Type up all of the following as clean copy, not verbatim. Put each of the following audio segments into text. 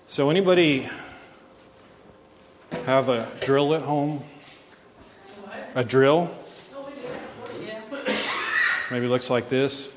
So anybody have a drill at home? A drill? Maybe it looks like this.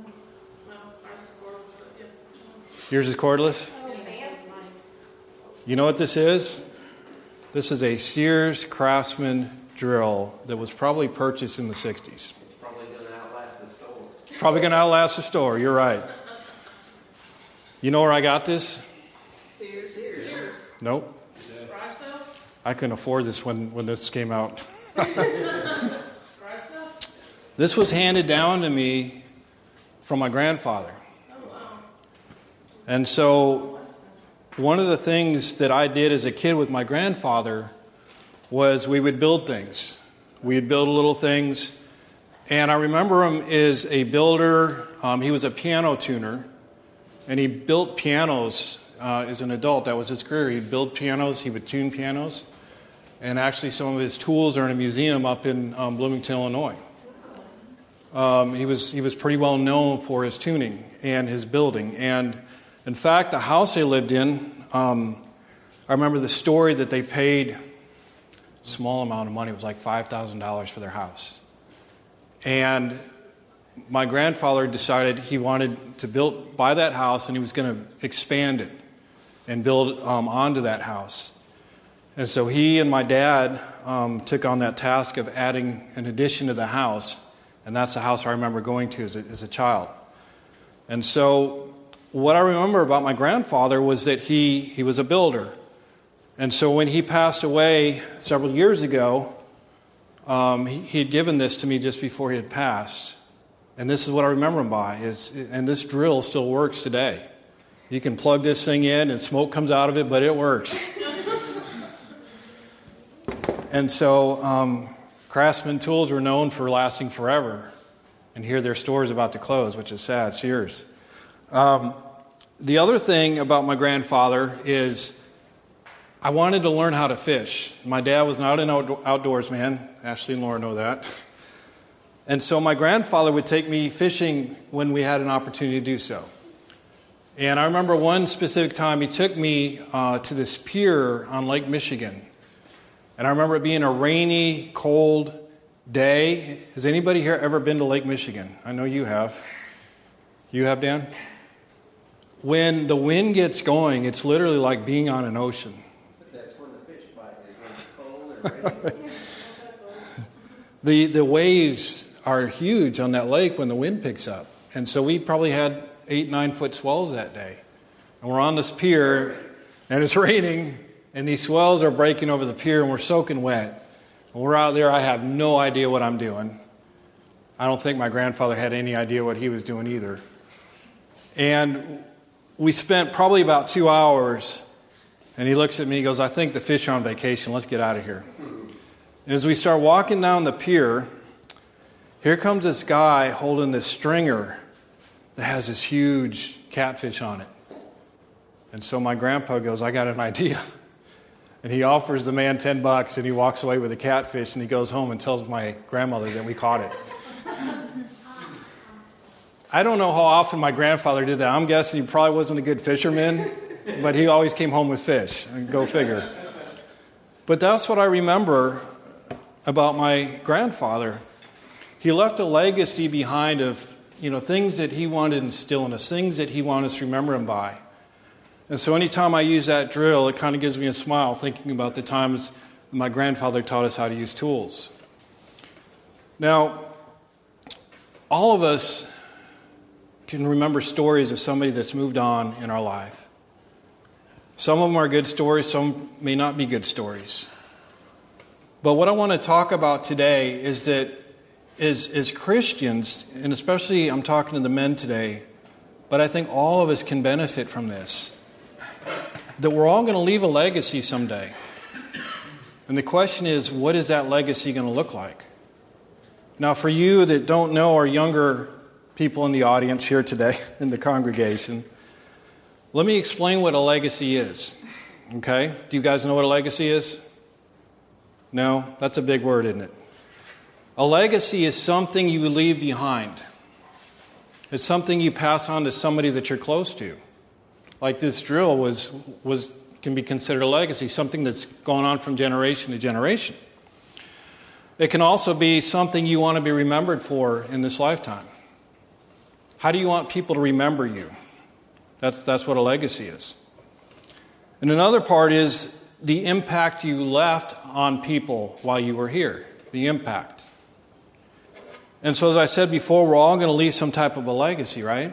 Yours is cordless? You know what this is? This is a Sears Craftsman drill that was probably purchased in the 60s. Probably going to outlast the store. Probably going to outlast the store, you're right. You know where I got this? Sears. Nope. Garage sale? I couldn't afford this when this came out. Garage sale? This was handed down to me from my grandfather. Oh, wow. And so one of the things that I did as a kid with my grandfather was we would build things. We'd build little things. And I remember him as a builder. He was a piano tuner. And he built pianos as an adult. That was his career. He'd build pianos. He would tune pianos. And actually some of his tools are in a museum up in Bloomington, Illinois. He was pretty well known for his tuning and his building. And in fact, the house they lived in, I remember the story that they paid a small amount of money. It was like $5,000 for their house. And my grandfather decided he wanted to buy that house, and he was going to expand it and build onto that house. And so he and my dad took on that task of adding an addition to the house, and that's the house I remember going to as a child. And so what I remember about my grandfather was that he was a builder. And so when he passed away several years ago, he had given this to me just before he had passed. And this is what I remember him by. And this drill still works today. You can plug this thing in and smoke comes out of it, but it works. And so Craftsman tools were known for lasting forever. And here their store is about to close, which is sad, Sears. The other thing about my grandfather is I wanted to learn how to fish. My dad was not an outdoors man. Ashley and Laura know that. And so my grandfather would take me fishing when we had an opportunity to do so. And I remember one specific time he took me to this pier on Lake Michigan. And I remember it being a rainy, cold day. Has anybody here ever been to Lake Michigan? I know you have. You have, Dan? When the wind gets going, it's literally like being on an ocean. But that's when the fish bite is when it's cold and rainy. The waves are huge on that lake when the wind picks up. And so we probably had 8-9 foot swells that day. And we're on this pier, and it's raining, and these swells are breaking over the pier, and we're soaking wet. And we're out there, I have no idea what I'm doing. I don't think my grandfather had any idea what he was doing either. And we spent probably about 2 hours, and he looks at me, he goes, I think the fish are on vacation, let's get out of here. And as we start walking down the pier, here comes this guy holding this stringer that has this huge catfish on it. And so my grandpa goes, I got an idea. And he offers the man $10, and he walks away with the catfish, and he goes home and tells my grandmother that we caught it. I don't know how often my grandfather did that. I'm guessing he probably wasn't a good fisherman, but he always came home with fish. Go figure. But that's what I remember about my grandfather. He left a legacy behind of, things that he wanted to instill in us, things that he wanted us to remember him by. And so anytime I use that drill, it kind of gives me a smile thinking about the times my grandfather taught us how to use tools. Now, all of us can remember stories of somebody that's moved on in our life. Some of them are good stories, some may not be good stories. But what I want to talk about today is that as Christians, and especially I'm talking to the men today, but I think all of us can benefit from this, that we're all going to leave a legacy someday. And the question is, what is that legacy going to look like? Now, for you that don't know, or younger people in the audience here today in the congregation, let me explain what a legacy is. Okay? Do you guys know what a legacy is? No? That's a big word, isn't it? A legacy is something you leave behind. It's something you pass on to somebody that you're close to. like this drill can be considered a legacy, something that's gone on from generation to generation. It can also be something you want to be remembered for in this lifetime. How do you want people to remember you? That's what a legacy is. And another part is the impact you left on people while you were here. The impact. And so as I said before, we're all going to leave some type of a legacy, right?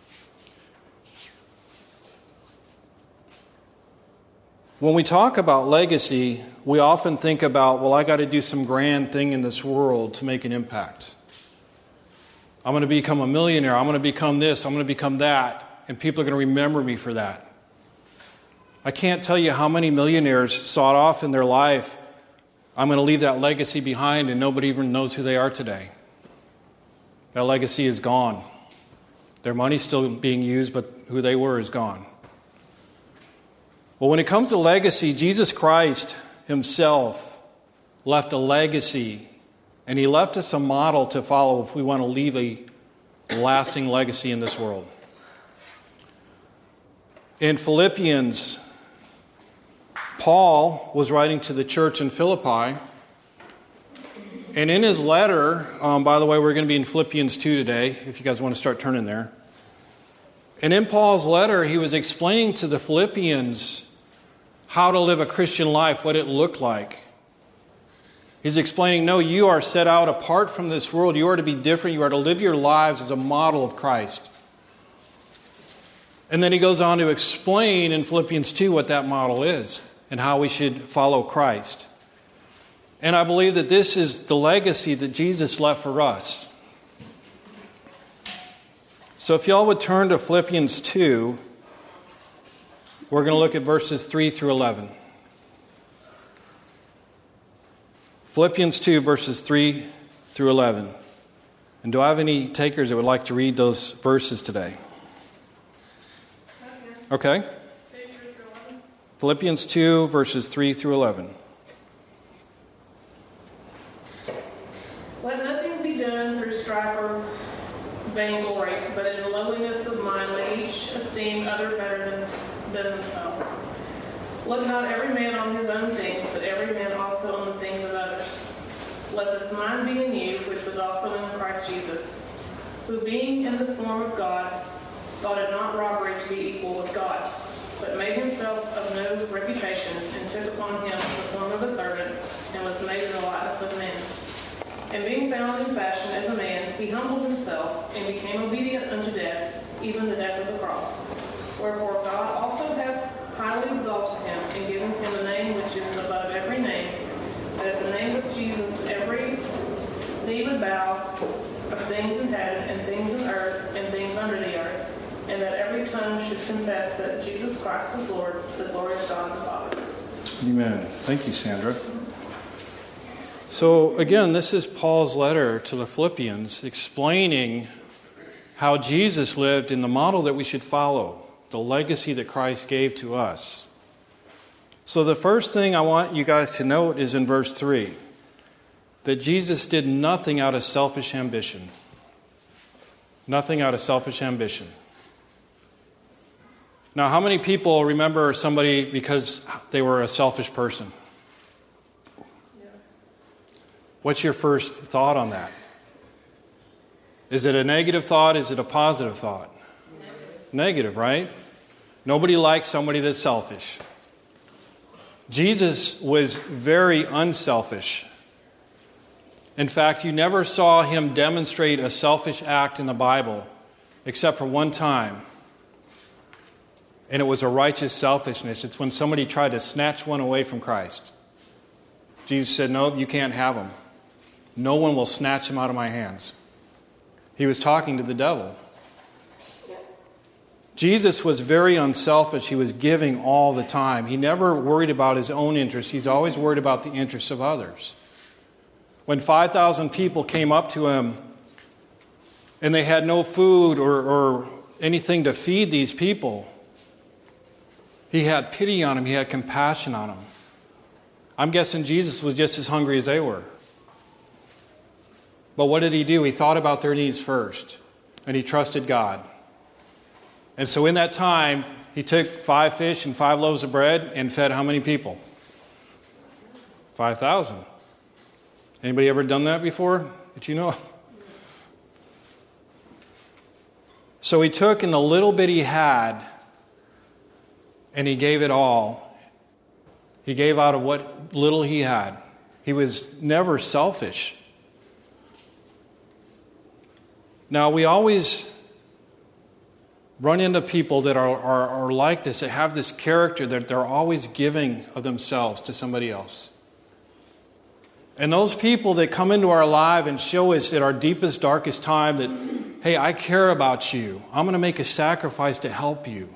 When we talk about legacy, we often think about, well, I got to do some grand thing in this world to make an impact. I'm going to become a millionaire. I'm going to become this. I'm going to become that. And people are going to remember me for that. I can't tell you how many millionaires sought off in their life, I'm going to leave that legacy behind, and nobody even knows who they are today. That legacy is gone. Their money's still being used, but who they were is gone. Well, when it comes to legacy, Jesus Christ himself left a legacy, and he left us a model to follow if we want to leave a lasting legacy in this world. In Philippians, Paul was writing to the church in Philippi, and in his letter, by the way, we're going to be in Philippians 2 today, if you guys want to start turning there. And in Paul's letter, he was explaining to the Philippians how to live a Christian life, what it looked like. He's explaining, no, you are set out apart from this world. You are to be different. You are to live your lives as a model of Christ. And then he goes on to explain in Philippians 2 what that model is and how we should follow Christ. And I believe that this is the legacy that Jesus left for us. So if y'all would turn to Philippians 2, we're going to look at verses 3 through 11. Philippians 2, verses 3 through 11. And do I have any takers that would like to read those verses today? Okay. Philippians 2, verses 3 through 11. Let nothing be done through strife or vainglory, but in lowliness of mind let each esteem other better than themselves. Look not every man on his own things, but every man also on the things of others. Let this mind be in you, which was also in Christ Jesus, who being in the form of God, thought it not robbery to be equal with God, but made himself of no reputation, and took upon him the form of a servant, and was made in the likeness of men. And being found in fashion as a man, he humbled himself, and became obedient unto death, even the death of the cross. Wherefore God also hath highly exalted him, and given him a name which is above every name, that at the name of Jesus every knee would bow, of things in heaven, and things in earth, and things under the earth, and that every tongue should confess that Jesus Christ is Lord, to the glory of God the Father. Amen. Thank you, Sandra. So again, this is Paul's letter to the Philippians explaining how Jesus lived in the model that we should follow, the legacy that Christ gave to us. So the first thing I want you guys to note is in verse 3, that Jesus did nothing out of selfish ambition. Nothing out of selfish ambition. Now, how many people remember somebody because they were a selfish person? What's your first thought on that? Is it a negative thought? Is it a positive thought? Negative, right? Nobody likes somebody that's selfish. Jesus was very unselfish. In fact, you never saw him demonstrate a selfish act in the Bible except for one time. And it was a righteous selfishness. It's when somebody tried to snatch one away from Christ. Jesus said, no, you can't have him. No one will snatch him out of my hands. He was talking to the devil. Jesus was very unselfish. He was giving all the time. He never worried about his own interests. He's always worried about the interests of others. When 5,000 people came up to him and they had no food or anything to feed these people, he had pity on them. He had compassion on them. I'm guessing Jesus was just as hungry as they were. But what did he do? He thought about their needs first, and he trusted God. And so in that time, He took 5 fish and 5 loaves of bread and fed how many people? 5,000. Anybody ever done that before? Did you know? So he took in the little bit he had and he gave it all. He gave out of what little he had. He was never selfish. Now, we always run into people that are like this, that have this character that they're always giving of themselves to somebody else. And those people that come into our life and show us at our deepest, darkest time that, hey, I care about you. I'm going to make a sacrifice to help you.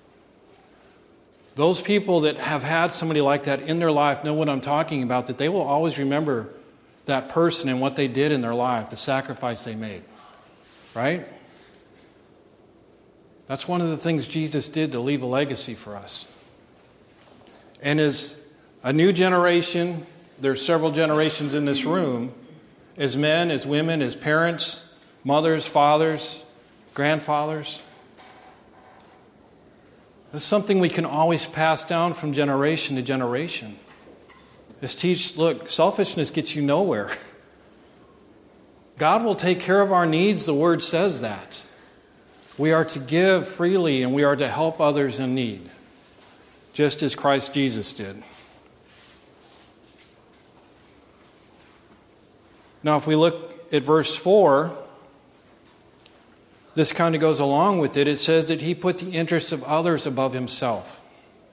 Those people that have had somebody like that in their life know what I'm talking about, that they will always remember that person and what they did in their life, the sacrifice they made. Right? That's one of the things Jesus did to leave a legacy for us. And as a new generation, there's several generations in this room, as men, as women, as parents, mothers, fathers, grandfathers. It's something we can always pass down from generation to generation. Just teach, look, selfishness gets you nowhere. God will take care of our needs, the Word says that. We are to give freely and we are to help others in need, just as Christ Jesus did. Now, if we look at verse 4, this kind of goes along with it. It says that he put the interest of others above himself.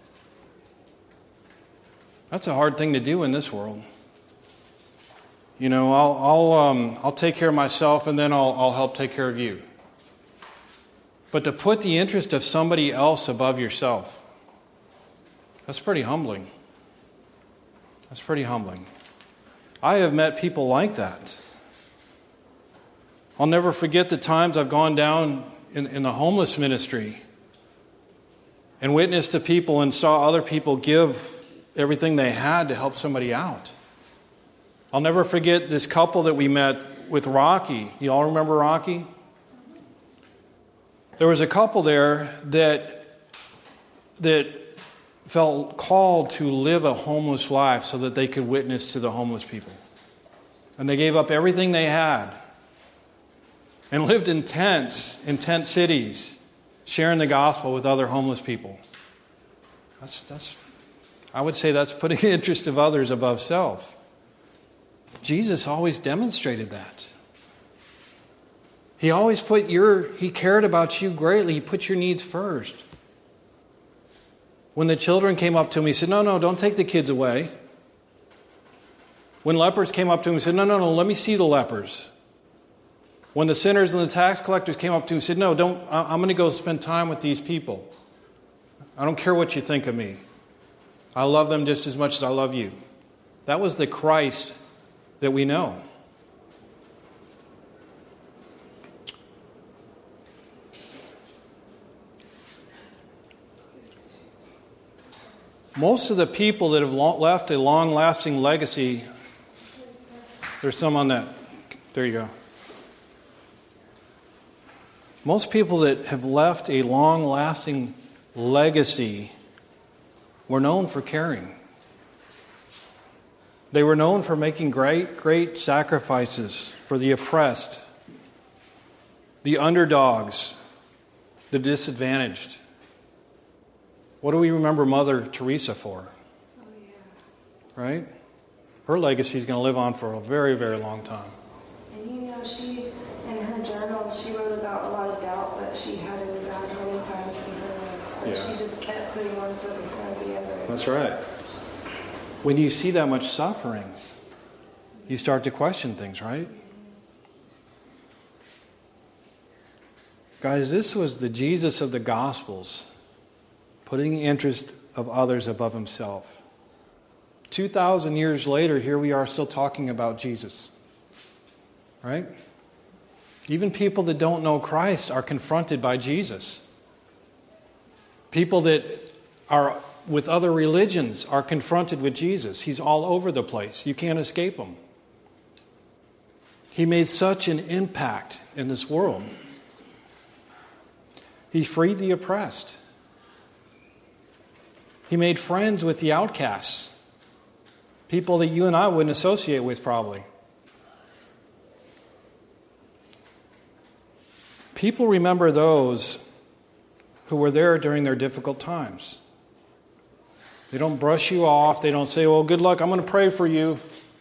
That's a hard thing to do in this world. You know, I'll take care of myself and then I'll help take care of you. But to put the interest of somebody else above yourself, that's pretty humbling. That's pretty humbling. I have met people like that. I'll never forget the times I've gone down in the homeless ministry and witnessed to people and saw other people give everything they had to help somebody out. I'll never forget this couple that we met with Rocky. You all remember Rocky? There was a couple there that felt called to live a homeless life so that they could witness to the homeless people. And they gave up everything they had and lived in tent cities, sharing the gospel with other homeless people. I would say that's putting the interest of others above self. Jesus always demonstrated that. He always he cared about you greatly. He put your needs first. When the children came up to him, he said, no, don't take the kids away. When lepers came up to him, he said, no, let me see the lepers. When the sinners and the tax collectors came up to him, he said, no, I'm going to go spend time with these people. I don't care what you think of me. I love them just as much as I love you. That was the Christ that we know. Most of the people that have left a long-lasting legacy, there's some on that. There you go. Most people that have left a long-lasting legacy were known for caring. They were known for making great sacrifices for the oppressed, the underdogs, the disadvantaged. What do we remember Mother Teresa for? Oh, yeah. Right? Her legacy is going to live on for a very, very long time. And you know, she, in her journal, she wrote about a lot of doubt that she had in God many times in her life. But she just kept putting one foot in front of the other. That's right. When you see that much suffering, you start to question things, right? Guys, this was the Jesus of the Gospels, putting the interest of others above himself. 2,000 years later, here we are still talking about Jesus. Right? Even people that don't know Christ are confronted by Jesus. People that are with other religions are confronted with Jesus. He's all over the place. You can't escape him. He made such an impact in this world. He freed the oppressed. He made friends with the outcasts, people that you and I wouldn't associate with probably. People remember those who were there during their difficult times. They don't brush you off. They don't say, well, good luck, I'm going to pray for you.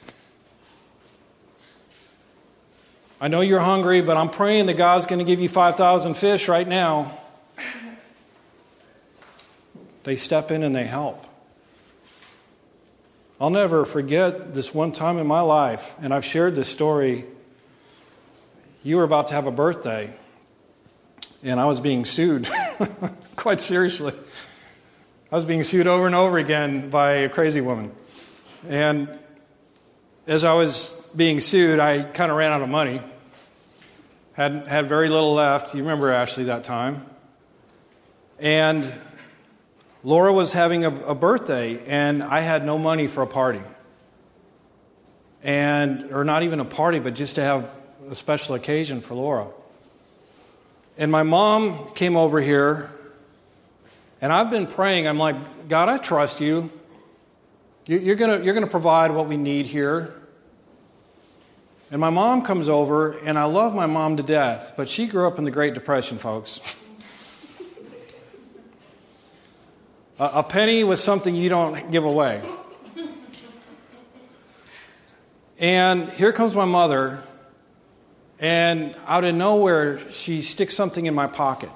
I know you're hungry, but I'm praying that God's going to give you 5,000 fish right now. They step in and they help. I'll never forget this one time in my life, and I've shared this story. You were about to have a birthday, and I was being sued, quite seriously. I was being sued over and over again by a crazy woman. And as I was being sued, I kind of ran out of money. Had very little left. You remember Ashley that time. And Laura was having a birthday, and I had no money for a party. Or not even a party, but just to have a special occasion for Laura. And my mom came over here, and I've been praying. I'm like, God, I trust you. You're gonna provide what we need here. And my mom comes over, and I love my mom to death, but she grew up in the Great Depression, folks. A penny was something you don't give away. And here comes my mother, and out of nowhere, she sticks something in my pocket.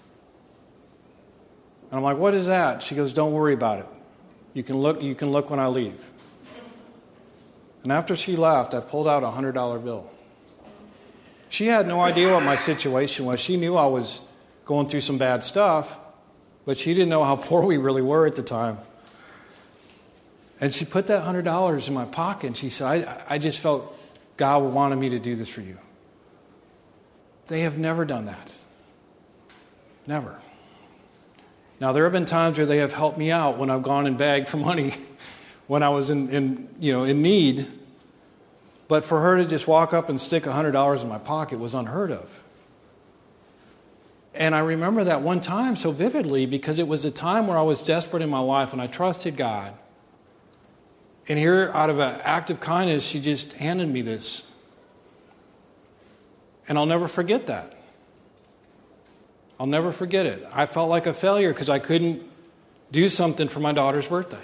And I'm like, what is that? She goes, don't worry about it. You can look when I leave. And after she left, I pulled out a $100 bill. She had no idea what my situation was. She knew I was going through some bad stuff, but she didn't know how poor we really were at the time. And she put that $100 in my pocket, and she said, I just felt God wanted me to do this for you. They have never done that. Never. Now, there have been times where they have helped me out when I've gone and begged for money when I was in need. But for her to just walk up and stick $100 in my pocket was unheard of. And I remember that one time so vividly because it was a time where I was desperate in my life and I trusted God. And here, out of an act of kindness, she just handed me this. And I'll never forget that. I'll never forget it. I felt like a failure because I couldn't do something for my daughter's birthday.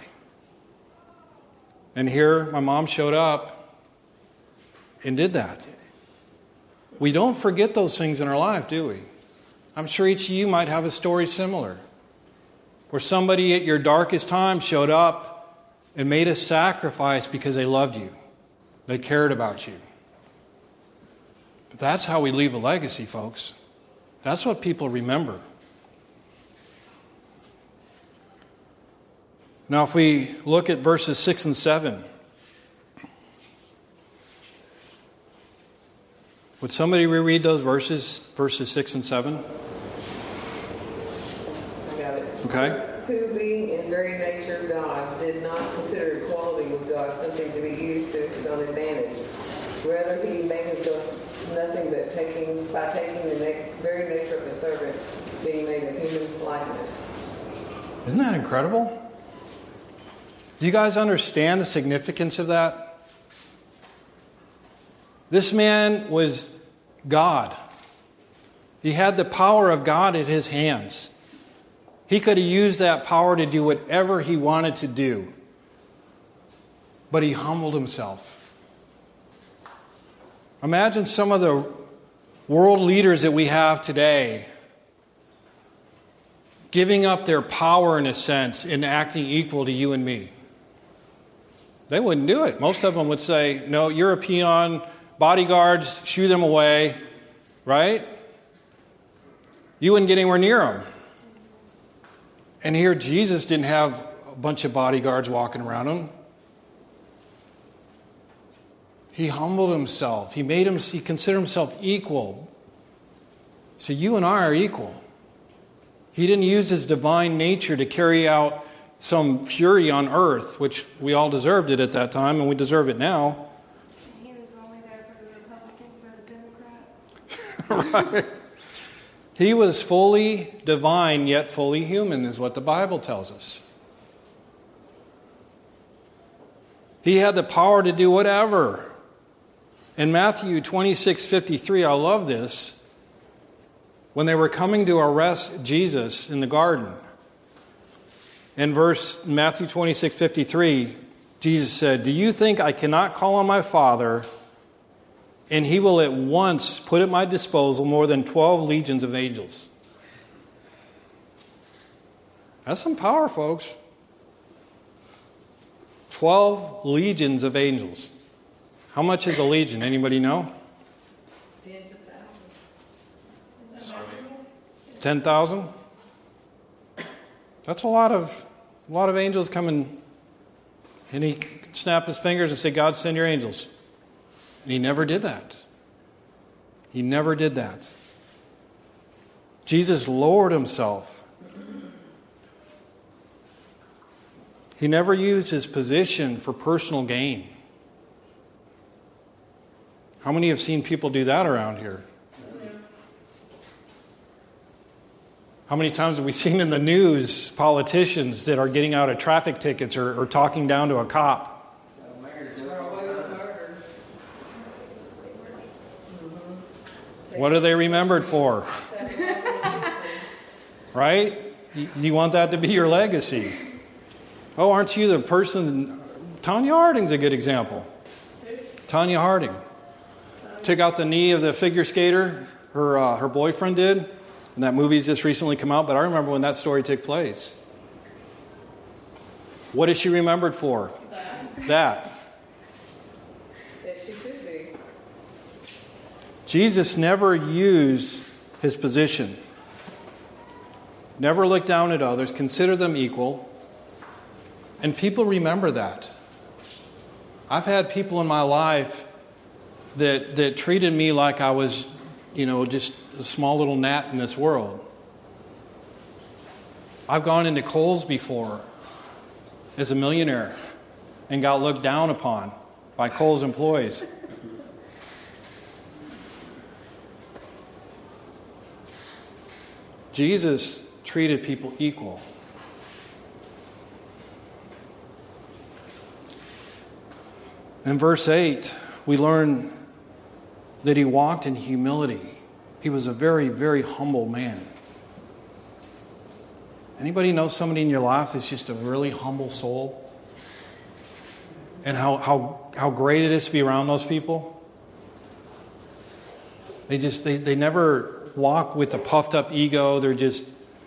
And here, my mom showed up and did that. We don't forget those things in our life, do we? I'm sure each of you might have a story similar, where somebody at your darkest time showed up and made a sacrifice because they loved you. They cared about you. But that's how we leave a legacy, folks. That's what people remember. Now, if we look at verses 6 and 7, would somebody reread those verses 6 and 7? I got it. Okay. Who, being in very nature God, did not consider equality with God something to be used to his own advantage. Rather, he made himself nothing but by taking the very nature of a servant, being made of human likeness. Isn't that incredible? Do you guys understand the significance of that? This man was God. He had the power of God at his hands. He could have used that power to do whatever he wanted to do. But he humbled himself. Imagine some of the world leaders that we have today giving up their power, in a sense, and acting equal to you and me. They wouldn't do it. Most of them would say, no, you're a peon, bodyguards, shoo them away, right? You wouldn't get anywhere near them. And here Jesus didn't have a bunch of bodyguards walking around him. He humbled himself. He considered himself equal. So you and I are equal. He didn't use his divine nature to carry out some fury on earth, which we all deserved it at that time, and we deserve it now. He was only there for the Republicans or the Democrats. Right. He was fully divine, yet fully human, is what the Bible tells us. He had the power to do whatever. In Matthew 26:53, I love this. When they were coming to arrest Jesus in the garden, in Matthew 26:53, Jesus said, "Do you think I cannot call on my Father, and he will at once put at my disposal more than 12 legions of angels?" That's some power, folks. 12 legions of angels. How much is a legion? Anybody know? 10,000? That's a lot of angels coming. And he could snap his fingers and say, "God, send your angels." And he never did that. He never did that. Jesus lowered himself. He never used his position for personal gain. How many have seen people do that around here? How many times have we seen in the news politicians that are getting out of traffic tickets or talking down to a cop? What are they remembered for? Right? You want that to be your legacy. Oh, aren't you the person? Tanya Harding's a good example. Tanya Harding took out the knee of the figure skater. Her boyfriend did. And that movie's just recently come out, but I remember when that story took place. What is she remembered for? That. Yes, she could be. Jesus never used his position. Never looked down at others, consider them equal. And people remember that. I've had people in my life that treated me like I was, just a small little gnat in this world. I've gone into Kohl's before as a millionaire and got looked down upon by Kohl's employees. Jesus treated people equal. In verse 8, we learn that he walked in humility. He was a very, very humble man. Anybody know somebody in your life that's just a really humble soul? And how great it is to be around those people? They never walk with a puffed up ego. They're just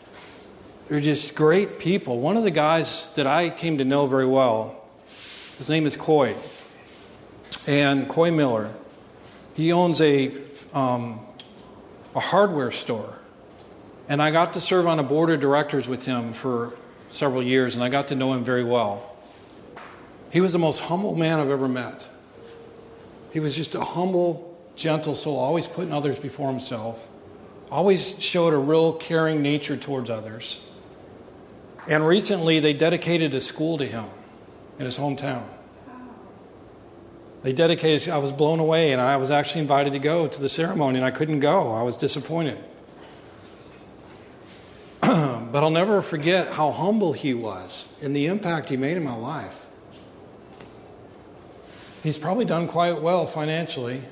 great people. One of the guys that I came to know very well, his name is Coy. And Coy Miller. He owns a hardware store. And I got to serve on a board of directors with him for several years, and I got to know him very well. He was the most humble man I've ever met. He was just a humble, gentle soul, always putting others before himself, always showed a real caring nature towards others. And recently they dedicated a school to him in his hometown. They dedicated, I was blown away, and I was actually invited to go to the ceremony, and I couldn't go. I was disappointed. But I'll never forget how humble he was and the impact he made in my life. He's probably done quite well financially.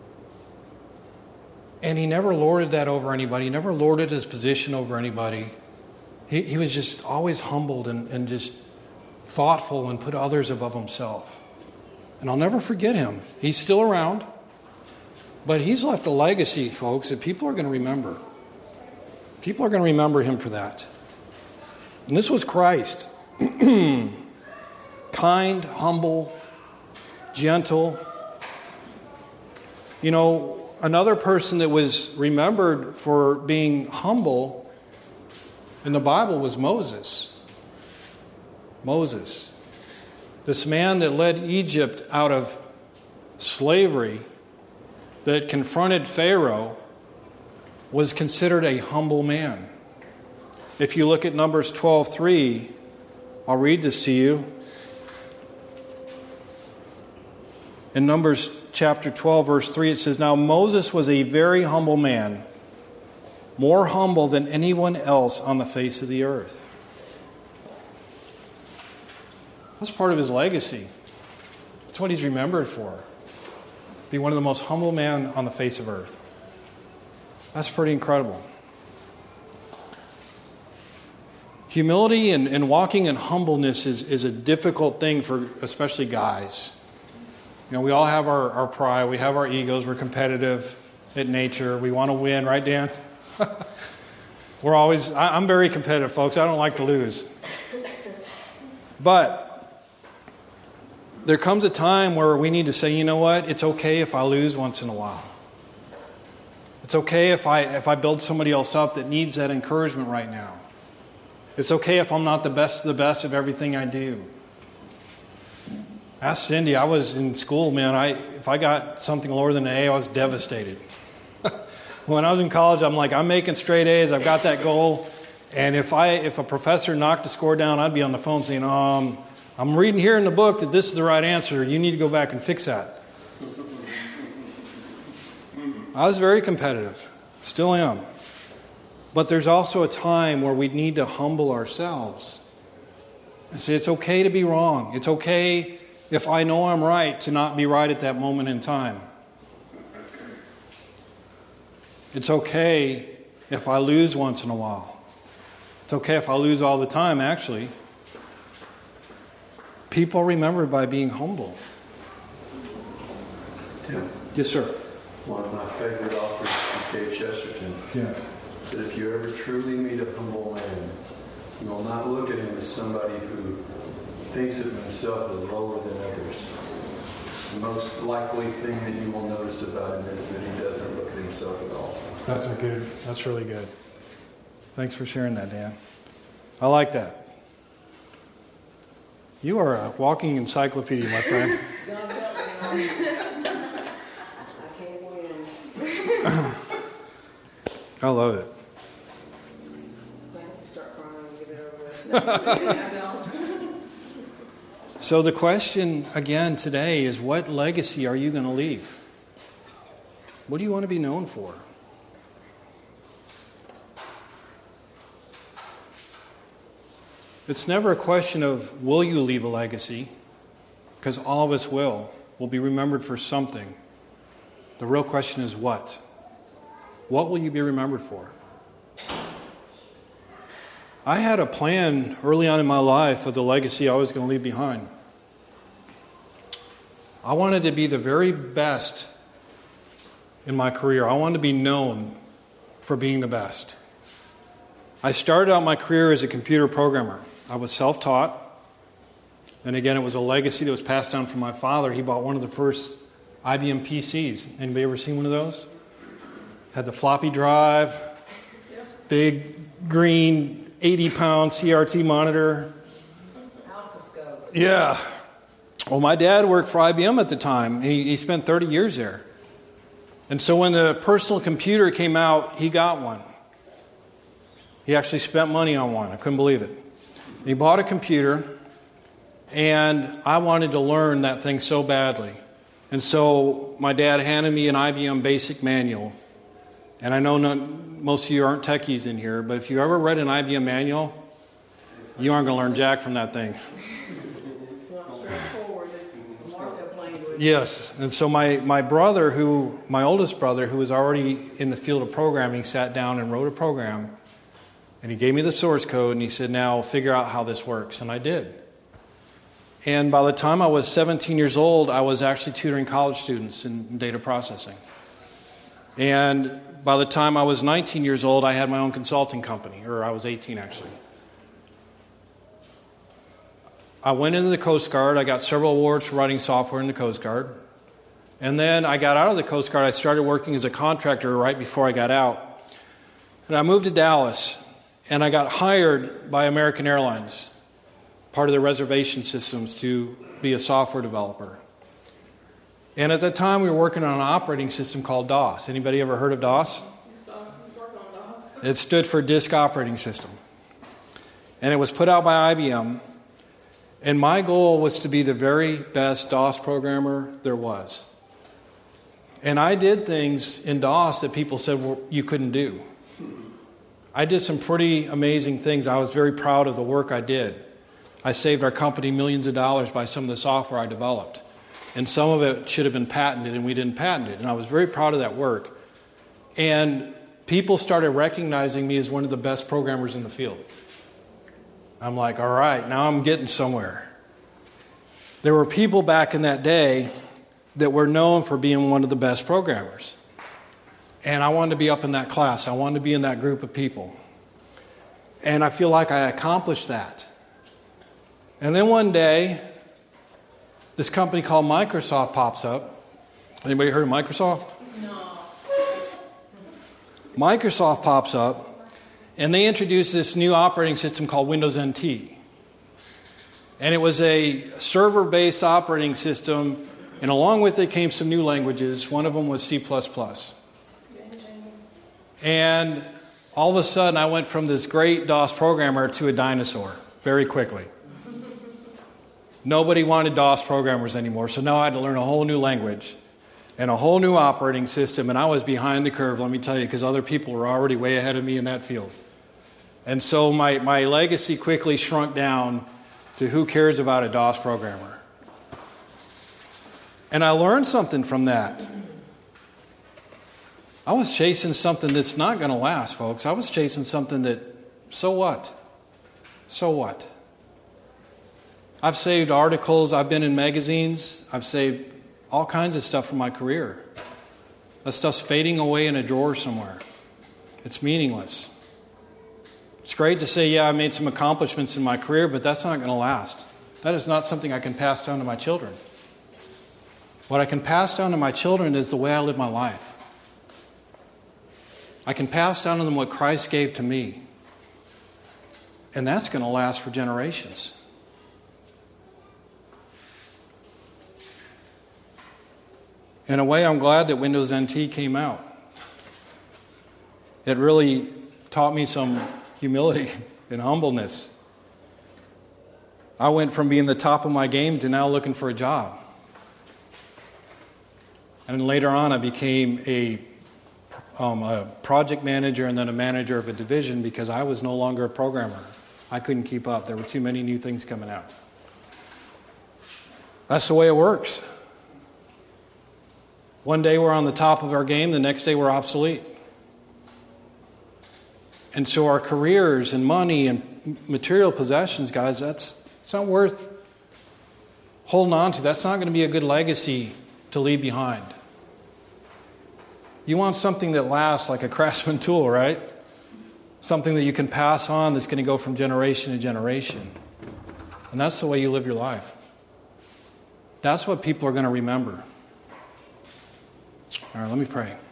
And he never lorded that over anybody. He never lorded his position over anybody. He was just always humbled and just thoughtful and put others above himself. And I'll never forget him. He's still around. But he's left a legacy, folks, that people are going to remember. People are going to remember him for that. And this was Christ. Kind, humble, gentle. You know, another person that was remembered for being humble in the Bible was Moses. Moses. This man that led Egypt out of slavery, that confronted Pharaoh, was considered a humble man. If you look at Numbers 12:3, I'll read this to you. In Numbers chapter 12, verse 3, it says, "Now Moses was a very humble man, more humble than anyone else on the face of the earth." That's part of his legacy. That's what he's remembered for. Be one of the most humble men on the face of earth. That's pretty incredible. Humility and walking in humbleness is a difficult thing for especially guys. You know, we all have our pride. We have our egos. We're competitive at nature. We want to win, right, Dan? I'm very competitive, folks. I don't like to lose. But there comes a time where we need to say, you know what? It's okay if I lose once in a while. It's okay if I build somebody else up that needs that encouragement right now. It's okay if I'm not the best of the best of everything I do. Ask Cindy. I was in school, man. If I got something lower than an A, I was devastated. When I was in college, I'm like, I'm making straight A's. I've got that goal. And if a professor knocked a score down, I'd be on the phone saying, I'm reading here in the book that this is the right answer. You need to go back and fix that. I was very competitive. Still am. But there's also a time where we need to humble ourselves and say it's okay to be wrong. It's okay if I know I'm right to not be right at that moment in time. It's okay if I lose once in a while. It's okay if I lose all the time, actually. People are remembered by being humble. Tim? Yes, sir. One of my favorite authors, Dave Chesterton, said if you ever truly meet a humble man, you will not look at him as somebody who thinks of himself as lower than others. The most likely thing that you will notice about him is that he doesn't look at himself at all. That's really good. Thanks for sharing that, Dan. I like that. You are a walking encyclopedia, my friend. God help me. I can't win. I love it. I have to start crying and get it over with. I don't. So the question again today is, what legacy are you going to leave? What do you want to be known for? It's never a question of will you leave a legacy, because all of us will. We'll be remembered for something. The real question is what? What will you be remembered for? I had a plan early on in my life of the legacy I was going to leave behind. I wanted to be the very best in my career. I wanted to be known for being the best. I started out my career as a computer programmer. I was self-taught. And again, it was a legacy that was passed down from my father. He bought one of the first IBM PCs. Anybody ever seen one of those? Had the floppy drive, big green 80-pound CRT monitor. AlphaScope. Yeah. Well, my dad worked for IBM at the time. He spent 30 years there. And so when the personal computer came out, he got one. He actually spent money on one. I couldn't believe it. He bought a computer, and I wanted to learn that thing so badly. And so my dad handed me an IBM Basic Manual. And I know most of you aren't techies in here, but if you ever read an IBM manual, you aren't going to learn jack from that thing. It's not straightforward. It's markup language. Yes. And so my oldest brother, who was already in the field of programming, sat down and wrote a program. And he gave me the source code, and he said, now figure out how this works. And I did. And by the time I was 17 years old, I was actually tutoring college students in data processing. And by the time I was 19 years old, I had my own consulting company, or I was 18 actually. I went into the Coast Guard. I got several awards for writing software in the Coast Guard. And then I got out of the Coast Guard. I started working as a contractor right before I got out. And I moved to Dallas, and I got hired by American Airlines, part of the reservation systems, to be a software developer. And at that time, we were working on an operating system called DOS. Anybody ever heard of DOS? It stood for Disk Operating System. And it was put out by IBM. And my goal was to be the very best DOS programmer there was. And I did things in DOS that people said, well, you couldn't do. I did some pretty amazing things. I was very proud of the work I did. I saved our company millions of dollars by some of the software I developed. And some of it should have been patented, and we didn't patent it. And I was very proud of that work. And people started recognizing me as one of the best programmers in the field. I'm like, all right, now I'm getting somewhere. There were people back in that day that were known for being one of the best programmers. And I wanted to be up in that class. I wanted to be in that group of people. And I feel like I accomplished that. And then one day, this company called Microsoft pops up. Anybody heard of Microsoft? No. Microsoft pops up, and they introduced this new operating system called Windows NT. And it was a server-based operating system, and along with it came some new languages. One of them was C++. And all of a sudden, I went from this great DOS programmer to a dinosaur very quickly. Nobody wanted DOS programmers anymore, so now I had to learn a whole new language and a whole new operating system, and I was behind the curve, let me tell you, because other people were already way ahead of me in that field. And so my legacy quickly shrunk down to who cares about a DOS programmer. And I learned something from that. I was chasing something that's not going to last, folks. I was chasing something that, so what? So what? I've saved articles, I've been in magazines, I've saved all kinds of stuff from my career. That stuff's fading away in a drawer somewhere. It's meaningless. It's great to say, yeah, I made some accomplishments in my career, but that's not going to last. That is not something I can pass down to my children. What I can pass down to my children is the way I live my life. I can pass down to them what Christ gave to me. And that's going to last for generations. In a way, I'm glad that Windows NT came out. It really taught me some humility and humbleness. I went from being the top of my game to now looking for a job. And later on, I became a project manager and then a manager of a division because I was no longer a programmer. I couldn't keep up. There were too many new things coming out. That's the way it works. One day we're on the top of our game, the next day we're obsolete. And so our careers and money and material possessions, guys, it's not worth holding on to. That's not going to be a good legacy to leave behind. You want something that lasts like a Craftsman tool, right? Something that you can pass on that's going to go from generation to generation. And that's the way you live your life. That's what people are going to remember. All right, let me pray.